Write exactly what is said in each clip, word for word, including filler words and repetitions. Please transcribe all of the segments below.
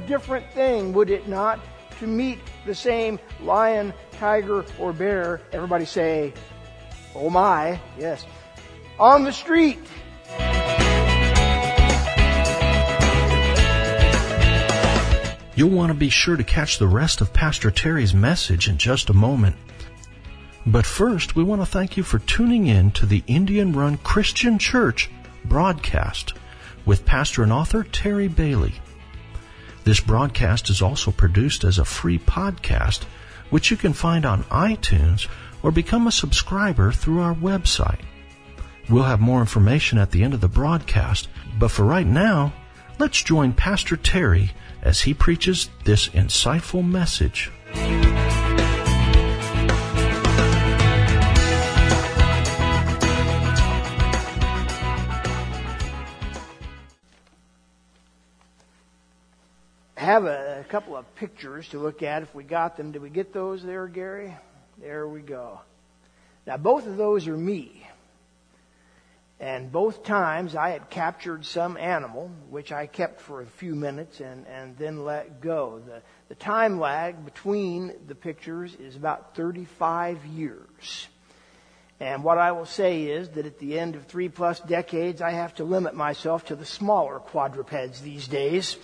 different thing, would it not, to meet the same lion, tiger, or bear, everybody say, oh my, yes, on the street. You'll want to be sure to catch the rest of Pastor Terry's message in just a moment. But first, we want to thank you for tuning in to the Indian Run Christian Church broadcast with pastor and author Terry Bailey. This broadcast is also produced as a free podcast, which you can find on iTunes or become a subscriber through our website. We'll have more information at the end of the broadcast, but for right now, let's join Pastor Terry as he preaches this insightful message. I have a, a couple of pictures to look at if we got them. Did we get those there, Gary? There we go. Now, both of those are me. And both times I had captured some animal, which I kept for a few minutes and, and then let go. The, the time lag between the pictures is about thirty-five years. And what I will say is that at the end of three plus decades, I have to limit myself to the smaller quadrupeds these days.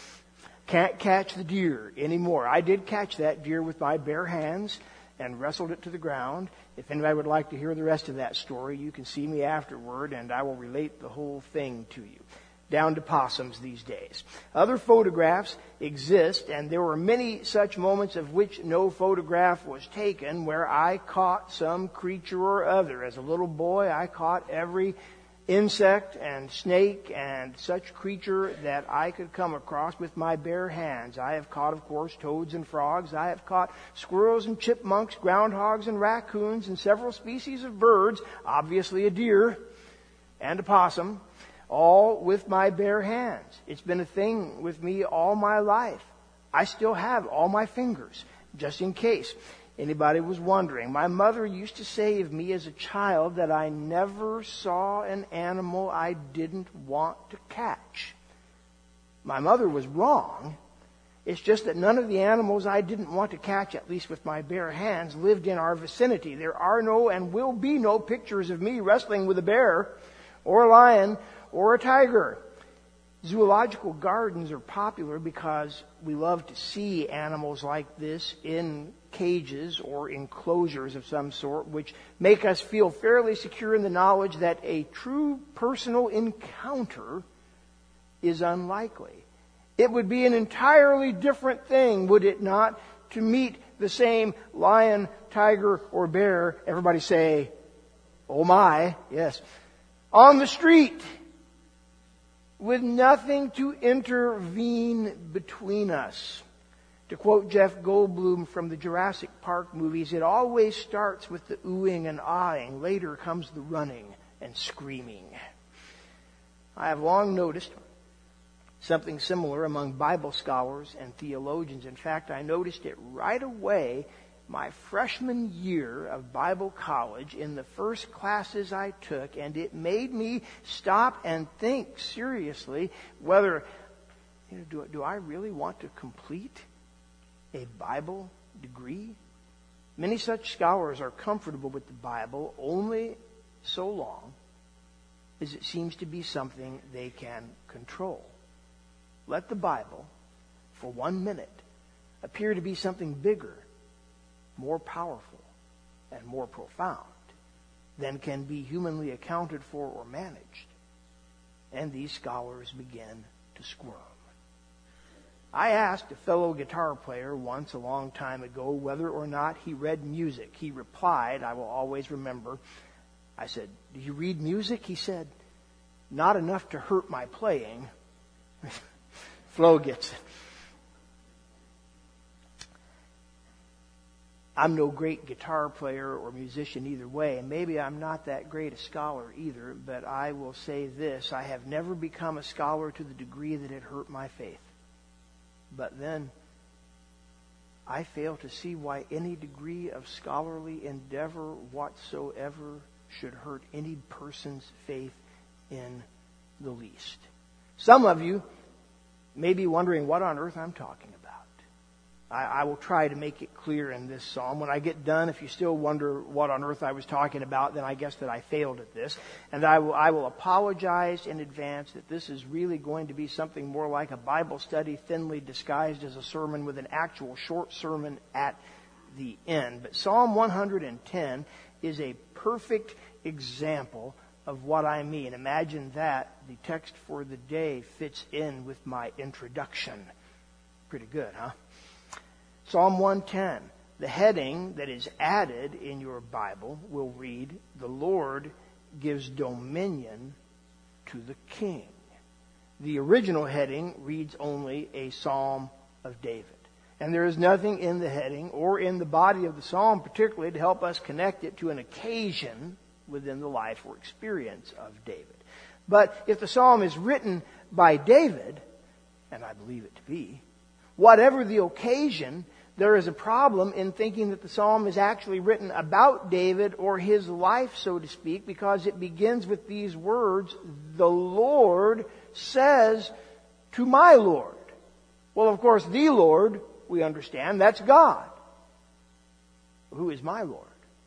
Can't catch the deer anymore. I did catch that deer with my bare hands and wrestled it to the ground. If anybody would like to hear the rest of that story, you can see me afterward and I will relate the whole thing to you. Down to possums these days. Other photographs exist, and there were many such moments of which no photograph was taken where I caught some creature or other. As a little boy, I caught every insect and snake and such creature that I could come across with my bare hands. I have caught, of course, toads and frogs. I have caught squirrels and chipmunks, groundhogs and raccoons, and several species of birds, obviously a deer and a possum, all with my bare hands. It's been a thing with me all my life. I still have all my fingers, just in case anybody was wondering. My mother used to say of me as a child that I never saw an animal I didn't want to catch. My mother was wrong. It's just that none of the animals I didn't want to catch, at least with my bare hands, lived in our vicinity. There are no and will be no pictures of me wrestling with a bear or a lion or a tiger. Zoological gardens are popular because we love to see animals like this in cages or enclosures of some sort, which make us feel fairly secure in the knowledge that a true personal encounter is unlikely. It would be an entirely different thing, would it not, to meet the same lion, tiger, or bear, everybody say, oh my, yes, on the street, with nothing to intervene between us. To quote Jeff Goldblum from the Jurassic Park movies, it always starts with the oohing and aahing. Later comes the running and screaming. I have long noticed something similar among Bible scholars and theologians. In fact, I noticed it right away my freshman year of Bible college in the first classes I took, and it made me stop and think seriously whether, you know, do, do I really want to complete a Bible degree? Many such scholars are comfortable with the Bible only so long as it seems to be something they can control. Let the Bible, for one minute, appear to be something bigger, more powerful, and more profound than can be humanly accounted for or managed, and these scholars begin to squirm. I asked a fellow guitar player once a long time ago whether or not he read music. He replied, I will always remember, I said, do you read music? He said, not enough to hurt my playing. Flo gets it. I'm no great guitar player or musician either way, and maybe I'm not that great a scholar either, but I will say this, I have never become a scholar to the degree that it hurt my faith. But then, I fail to see why any degree of scholarly endeavor whatsoever should hurt any person's faith in the least. Some of you may be wondering what on earth I'm talking about. I, I will try to make it clear in this psalm. When I get done, if you still wonder what on earth I was talking about, then I guess that I failed at this. And I will, I will apologize in advance that this is really going to be something more like a Bible study, thinly disguised as a sermon with an actual short sermon at the end. But Psalm one hundred ten is a perfect example of what I mean. Imagine that the text for the day fits in with my introduction. Pretty good, huh? Psalm one ten. The heading that is added in your Bible will read, "The Lord gives dominion to the king." The original heading reads only a Psalm of David. And there is nothing in the heading or in the body of the psalm particularly to help us connect it to an occasion within the life or experience of David. But if the psalm is written by David, and I believe it to be, whatever the occasion, there is a problem in thinking that the psalm is actually written about David or his life, so to speak, because it begins with these words, "The Lord says to my Lord." Well, of course, the Lord, we understand, that's God. Who is my Lord?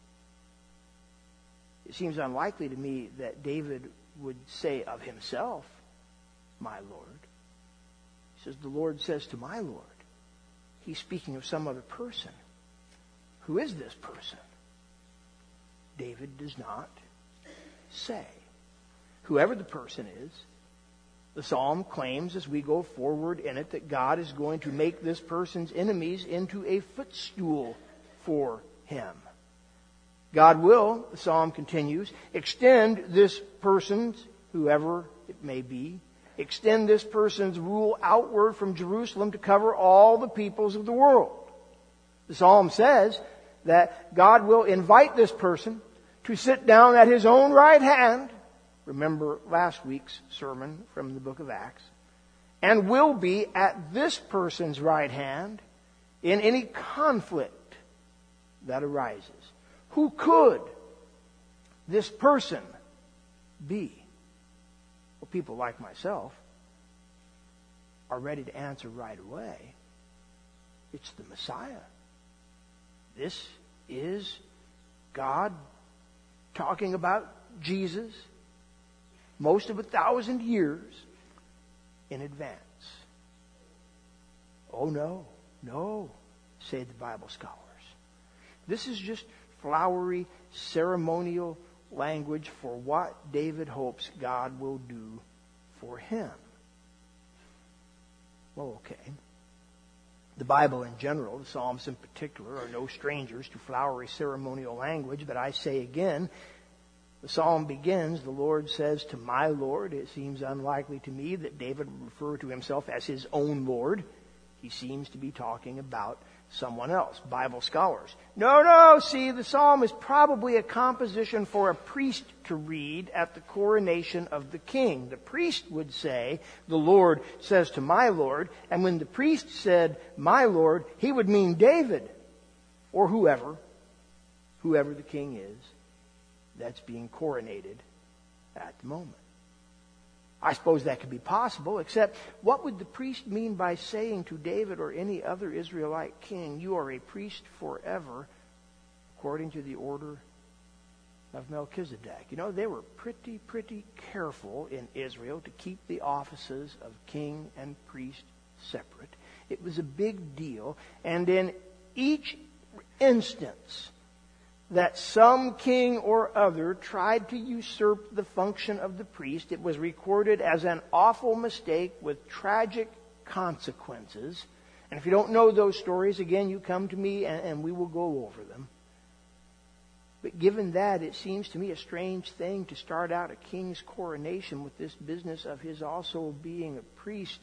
It seems unlikely to me that David would say of himself, "My Lord." He says, "The Lord says to my Lord." He's speaking of some other person. Who is this person? David does not say. Whoever the person is, the psalm claims as we go forward in it that God is going to make this person's enemies into a footstool for him. God will, the psalm continues, extend this person's, whoever it may be, extend this person's rule outward from Jerusalem to cover all the peoples of the world. The psalm says that God will invite this person to sit down at his own right hand. Remember last week's sermon from the book of Acts. And will be at this person's right hand in any conflict that arises. Who could this person be? Well, people like myself are ready to answer right away. It's the Messiah. This is God talking about Jesus most of a thousand years in advance. Oh no, no, say the Bible scholars. This is just flowery, ceremonial language for what David hopes God will do for him. Well, okay. The Bible in general, the Psalms in particular, are no strangers to flowery ceremonial language, but I say again, the psalm begins, "The Lord says to my Lord." It seems unlikely to me that David would refer to himself as his own Lord. He seems to be talking about someone else. Bible scholars, no, no, see, the psalm is probably a composition for a priest to read at the coronation of the king. The priest would say, "The Lord says to my Lord," and when the priest said, "my Lord," he would mean David, or whoever, whoever the king is that's being coronated at the moment. I suppose that could be possible, except what would the priest mean by saying to David or any other Israelite king, "You are a priest forever," according to the order of Melchizedek? You know, they were pretty, pretty careful in Israel to keep the offices of king and priest separate. It was a big deal, and in each instance that some king or other tried to usurp the function of the priest, it was recorded as an awful mistake with tragic consequences. And if you don't know those stories, again, you come to me and, and we will go over them. But given that, it seems to me a strange thing to start out a king's coronation with this business of his also being a priest,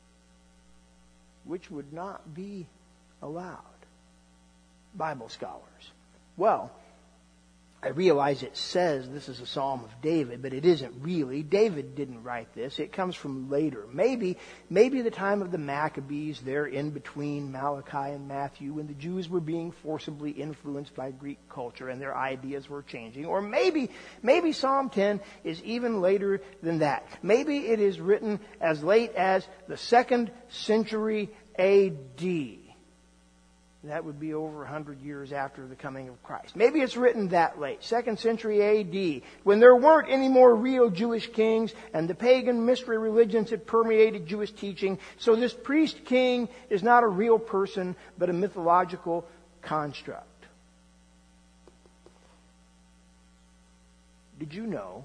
which would not be allowed. Bible scholars. Well, I realize it says this is a Psalm of David, but it isn't really. David didn't write this. It comes from later. Maybe, maybe the time of the Maccabees, there in between Malachi and Matthew, when the Jews were being forcibly influenced by Greek culture and their ideas were changing. Or maybe, maybe Psalm ten is even later than that. Maybe it is written as late as the second century A D. That would be over one hundred years after the coming of Christ. Maybe it's written that late, second century A D, when there weren't any more real Jewish kings and the pagan mystery religions had permeated Jewish teaching. So this priest king is not a real person, but a mythological construct. Did you know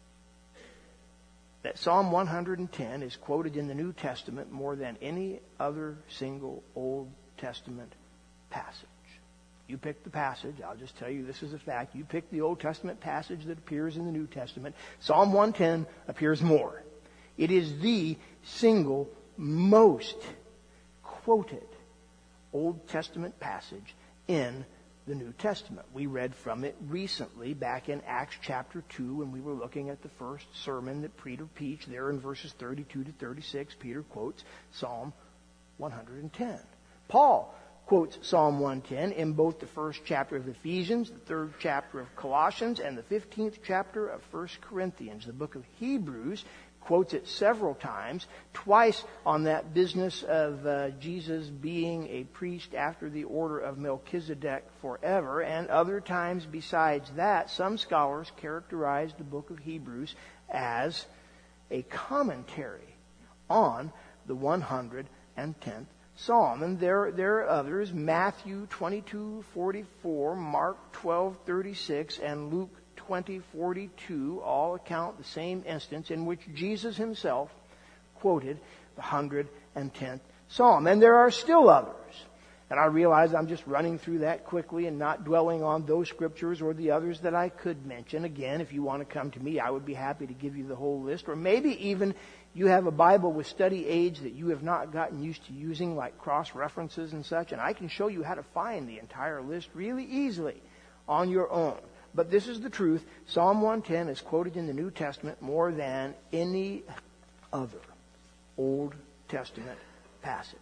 that Psalm one hundred ten is quoted in the New Testament more than any other single Old Testament passage? You pick the passage. I'll just tell you this is a fact. You pick the Old Testament passage that appears in the New Testament. Psalm one ten appears more. It is the single most quoted Old Testament passage in the New Testament. We read from it recently back in Acts chapter two when we were looking at the first sermon that Peter preached. There in verses thirty-two to thirty-six, Peter quotes Psalm one hundred ten. Paul quotes Psalm one ten in both the first chapter of Ephesians, the third chapter of Colossians, and the fifteenth chapter of First Corinthians. The book of Hebrews quotes it several times, twice on that business of uh, Jesus being a priest after the order of Melchizedek forever, and other times besides that. Some scholars characterize the book of Hebrews as a commentary on the one hundred tenth Psalm. And there, there are others, Matthew twenty-two forty-four, Mark twelve thirty-six, and Luke twenty forty-two, all account the same instance in which Jesus himself quoted the one hundred tenth Psalm. And there are still others. And I realize I'm just running through that quickly and not dwelling on those scriptures or the others that I could mention. Again, if you want to come to me, I would be happy to give you the whole list. Or maybe even you have a Bible with study aids that you have not gotten used to using, like cross-references and such, and I can show you how to find the entire list really easily on your own. But this is the truth. Psalm one ten is quoted in the New Testament more than any other Old Testament passage.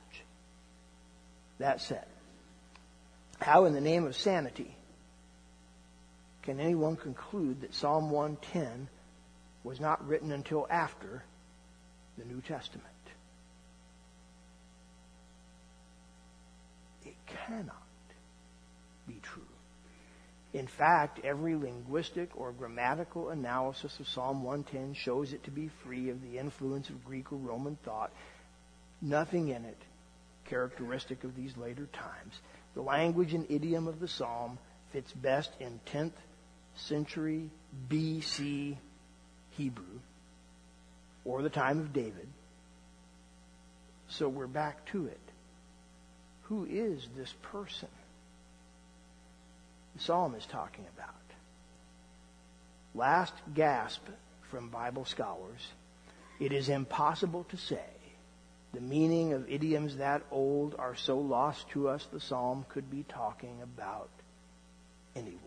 That said, how in the name of sanity can anyone conclude that Psalm one ten was not written until after the New Testament? It cannot be true. In fact, every linguistic or grammatical analysis of Psalm one ten shows it to be free of the influence of Greek or Roman thought. Nothing in it characteristic of these later times. The language and idiom of the psalm fits best in tenth century B C Hebrew, or the time of David. So we're back to it. Who is this person the psalm is talking about? Last gasp from Bible scholars. It is impossible to say. The meaning of idioms that old are so lost to us, the psalm could be talking about anyone.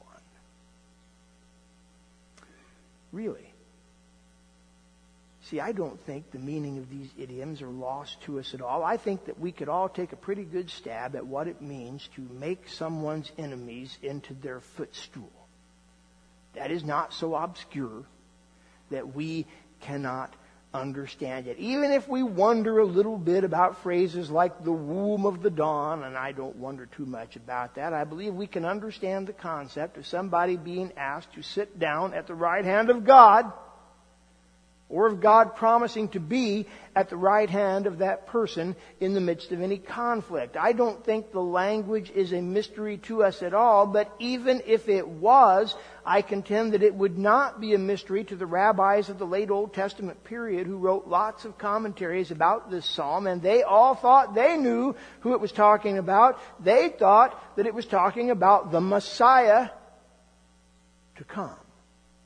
Really. See, I don't think the meaning of these idioms are lost to us at all. I think that we could all take a pretty good stab at what it means to make someone's enemies into their footstool. That is not so obscure that we cannot understand it. Even if we wonder a little bit about phrases like the womb of the dawn, and I don't wonder too much about that, I believe we can understand the concept of somebody being asked to sit down at the right hand of God, or of God promising to be at the right hand of that person in the midst of any conflict. I don't think the language is a mystery to us at all, but even if it was, I contend that it would not be a mystery to the rabbis of the late Old Testament period who wrote lots of commentaries about this psalm, and they all thought they knew who it was talking about. They thought that it was talking about the Messiah to come.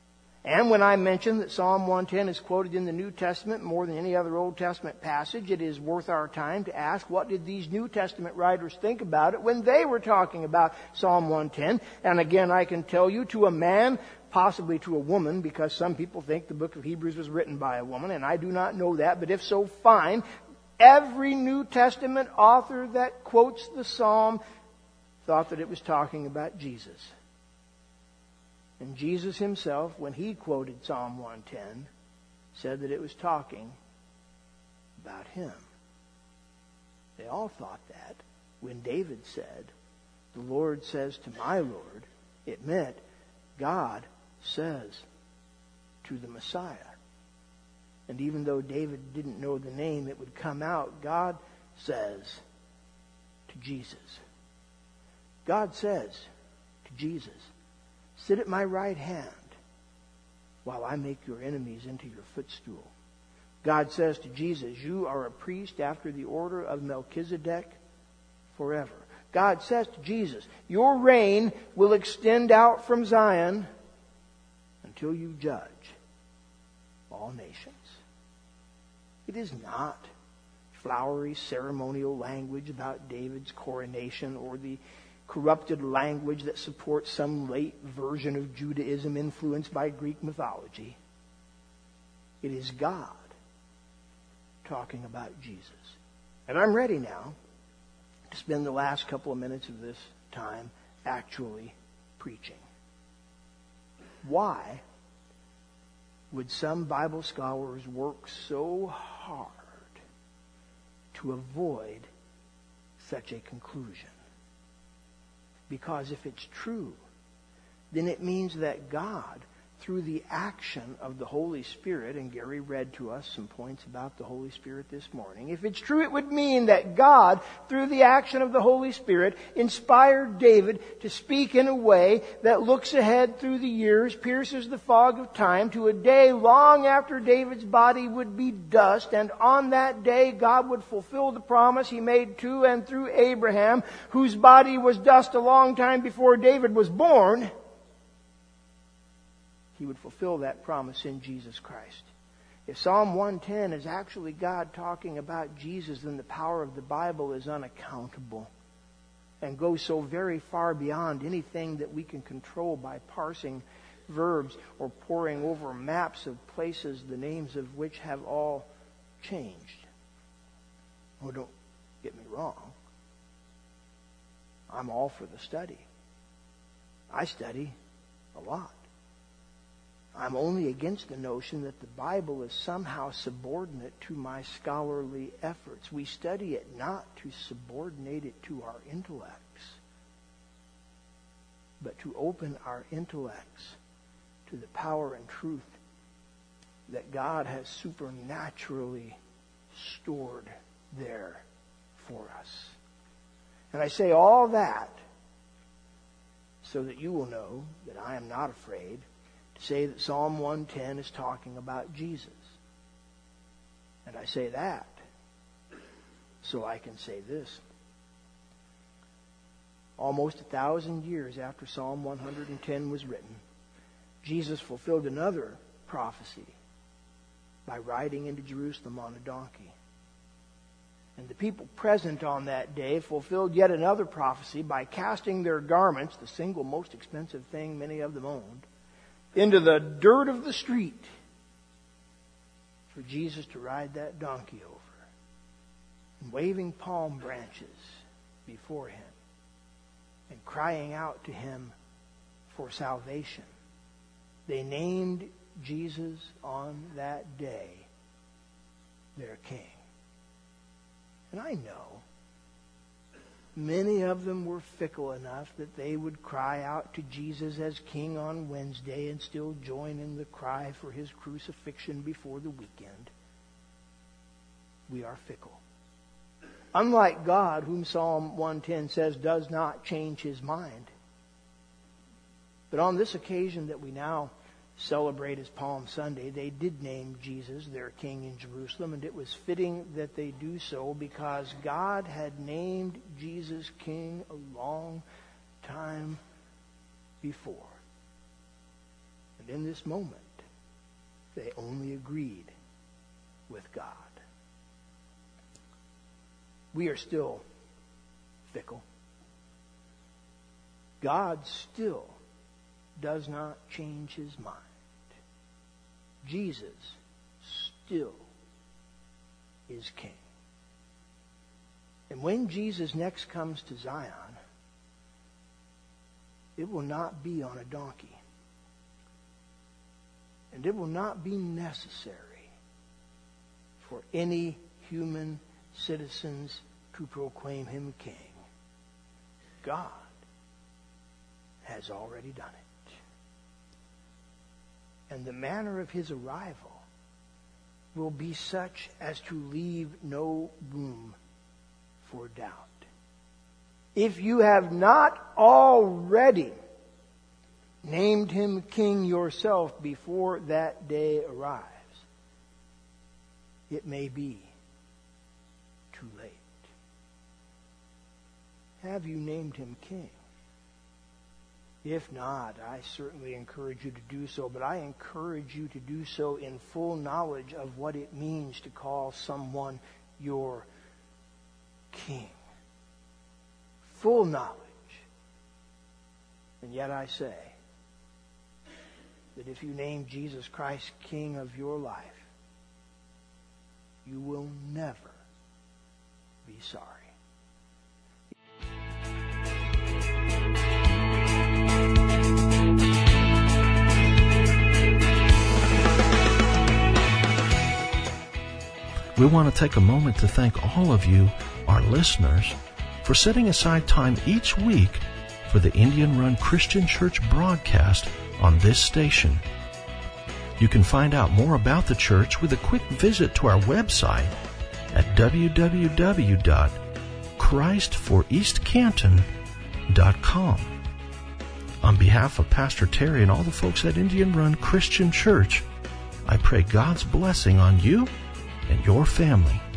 And when I mention that Psalm one ten is quoted in the New Testament more than any other Old Testament passage, it is worth our time to ask, what did these New Testament writers think about it when they were talking about Psalm one ten? And again, I can tell you, to a man, possibly to a woman, because some people think the book of Hebrews was written by a woman, and I do not know that, but if so, fine. Every New Testament author that quotes the Psalm thought that it was talking about Jesus. And Jesus himself, when he quoted Psalm one ten, said that it was talking about him. They all thought that when David said, "The Lord says to my Lord," it meant God says to the Messiah. And even though David didn't know the name, it would come out, God says to Jesus. God says to Jesus, "Sit at my right hand while I make your enemies into your footstool." God says to Jesus, "You are a priest after the order of Melchizedek forever." God says to Jesus, "Your reign will extend out from Zion until you judge all nations." It is not flowery ceremonial language about David's coronation or the corrupted language that supports some late version of Judaism influenced by Greek mythology. It is God talking about Jesus. And I'm ready now to spend the last couple of minutes of this time actually preaching. Why would some Bible scholars work so hard to avoid such a conclusion? Because if it's true, then it means that God, through the action of the Holy Spirit, and Gary read to us some points about the Holy Spirit this morning. If it's true, it would mean that God, through the action of the Holy Spirit, inspired David to speak in a way that looks ahead through the years, pierces the fog of time, to a day long after David's body would be dust, and on that day God would fulfill the promise He made to and through Abraham, whose body was dust a long time before David was born. He would fulfill that promise in Jesus Christ. If Psalm one ten is actually God talking about Jesus, then the power of the Bible is unaccountable and goes so very far beyond anything that we can control by parsing verbs or poring over maps of places, the names of which have all changed. Oh, don't get me wrong. I'm all for the study. I study a lot. I'm only against the notion that the Bible is somehow subordinate to my scholarly efforts. We study it not to subordinate it to our intellects, but to open our intellects to the power and truth that God has supernaturally stored there for us. And I say all that so that you will know that I am not afraid to say that Psalm one ten is talking about Jesus. And I say that so I can say this. Almost a thousand years after Psalm one ten was written, Jesus fulfilled another prophecy by riding into Jerusalem on a donkey. And the people present on that day fulfilled yet another prophecy by casting their garments, the single most expensive thing many of them owned, into the dirt of the street for Jesus to ride that donkey over, and waving palm branches before Him and crying out to Him for salvation. They named Jesus on that day their King. And I know many of them were fickle enough that they would cry out to Jesus as King on Wednesday and still join in the cry for His crucifixion before the weekend. We are fickle. Unlike God, whom Psalm one ten says does not change His mind. But on this occasion that we now celebrate as Palm Sunday, they did name Jesus their King in Jerusalem, and it was fitting that they do so because God had named Jesus King a long time before. And in this moment, They only agreed with God. We are still fickle. God still does not change his mind. Jesus still is king. And when Jesus next comes to Zion, it will not be on a donkey. And it will not be necessary for any human citizens to proclaim him king. God has already done it. And the manner of his arrival will be such as to leave no room for doubt. If you have not already named him king yourself before that day arrives, it may be too late. Have you named him king? If not, I certainly encourage you to do so, but I encourage you to do so in full knowledge of what it means to call someone your king. Full knowledge. And yet I say that if you name Jesus Christ king of your life, you will never be sorry. We want to take a moment to thank all of you, our listeners, for setting aside time each week for the Indian Run Christian Church broadcast on this station. You can find out more about the church with a quick visit to our website at w w w dot christ for east canton dot com. On behalf of Pastor Terry and all the folks at Indian Run Christian Church, I pray God's blessing on you and your family.